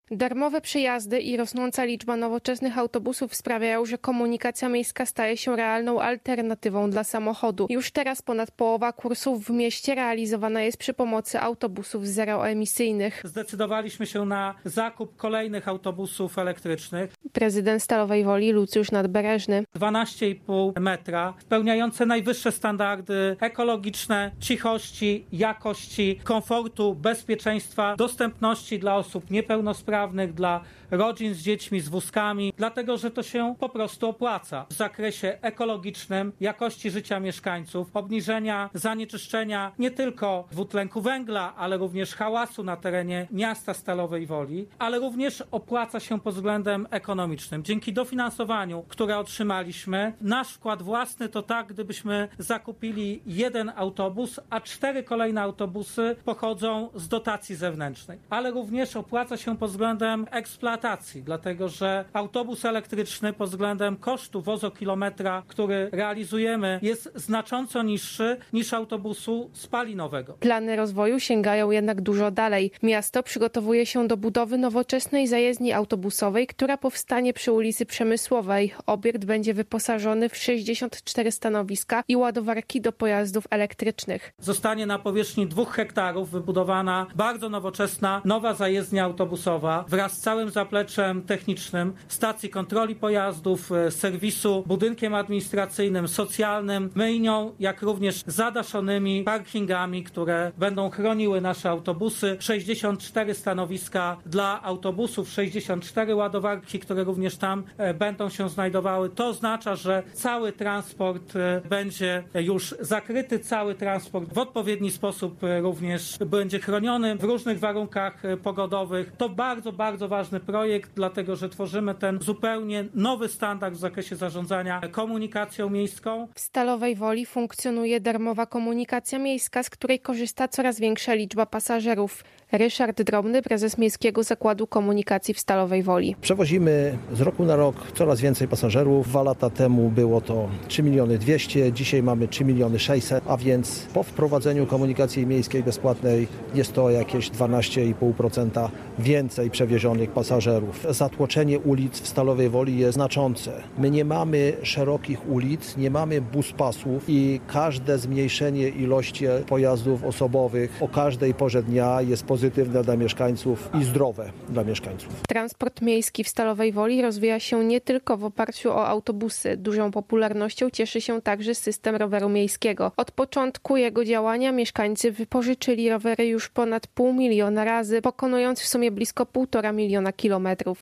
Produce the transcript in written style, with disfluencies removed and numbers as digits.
Darmowe przejazdy i rosnąca liczba nowoczesnych autobusów sprawiają, że komunikacja miejska staje się realną alternatywą dla samochodu. Już teraz ponad połowa kursów w mieście realizowana jest przy pomocy autobusów zeroemisyjnych. Zdecydowaliśmy się na zakup kolejnych autobusów elektrycznych. Prezydent Stalowej Woli Lucjusz Nadbereżny. 12,5 metra, spełniające najwyższe standardy ekologiczne, cichości, jakości, komfortu, bezpieczeństwa, dostępności dla osób niepełnosprawnych, dla rodzin z dziećmi, z wózkami, dlatego że to się po prostu opłaca. W zakresie ekologicznym, jakości życia mieszkańców, obniżenia zanieczyszczenia nie tylko dwutlenku węgla, ale również hałasu na terenie miasta Stalowej Woli, ale również opłaca się pod względem ekonomicznym. Dzięki dofinansowaniu, które otrzymaliśmy, nasz wkład własny to tak, gdybyśmy zakupili jeden autobus, a 4 kolejne autobusy pochodzą z dotacji zewnętrznej. Ale również opłaca się pod względem eksploatacji, dlatego że autobus elektryczny pod względem kosztu wozokilometra, który realizujemy, jest znacząco niższy niż autobusu spalinowego. Plany rozwoju sięgają jednak dużo dalej. Miasto przygotowuje się do budowy nowoczesnej zajezdni autobusowej, która powstanie przy ulicy Przemysłowej. Obiekt będzie wyposażony w 64 stanowiska i ładowarki do pojazdów elektrycznych. Zostanie na powierzchni 2 hektarów wybudowana bardzo nowoczesna, nowa zajezdnia autobusowa wraz z całym zapleczem technicznym, stacji kontroli pojazdów, serwisu, budynkiem administracyjnym, socjalnym, myjnią, jak również zadaszonymi parkingami, które będą chroniły nasze autobusy. 64 stanowiska dla autobusów, 64 ładowarki, które również tam będą się znajdowały. To oznacza, że cały transport będzie już zakryty, cały transport w odpowiedni sposób również będzie chroniony w różnych warunkach pogodowych. To bardzo, bardzo ważny projekt, dlatego że tworzymy ten zupełnie nowy standard w zakresie zarządzania komunikacją miejską. W Stalowej Woli funkcjonuje darmowa komunikacja miejska, z której korzysta coraz większa liczba pasażerów. Ryszard Drobny, prezes Miejskiego Zakładu Komunikacji w Stalowej Woli. Przewozimy z roku na rok coraz więcej pasażerów. 2 lata temu było to 3 200 000, dzisiaj mamy 3 600 000, a więc po wprowadzeniu komunikacji miejskiej bezpłatnej jest to jakieś 12,5% więcej przewiezionych pasażerów. Zatłoczenie ulic w Stalowej Woli jest znaczące. My nie mamy szerokich ulic, nie mamy buspasów i każde zmniejszenie ilości pojazdów osobowych o każdej porze dnia jest pozytywne dla mieszkańców i zdrowe dla mieszkańców. Transport miejski w Stalowej Woli rozwija się nie tylko w oparciu o autobusy. Dużą popularnością cieszy się także system roweru miejskiego. Od początku jego działania mieszkańcy wypożyczyli rowery już ponad 500 000 razy, pokonując w sumie blisko 1,5 miliona kilometrów.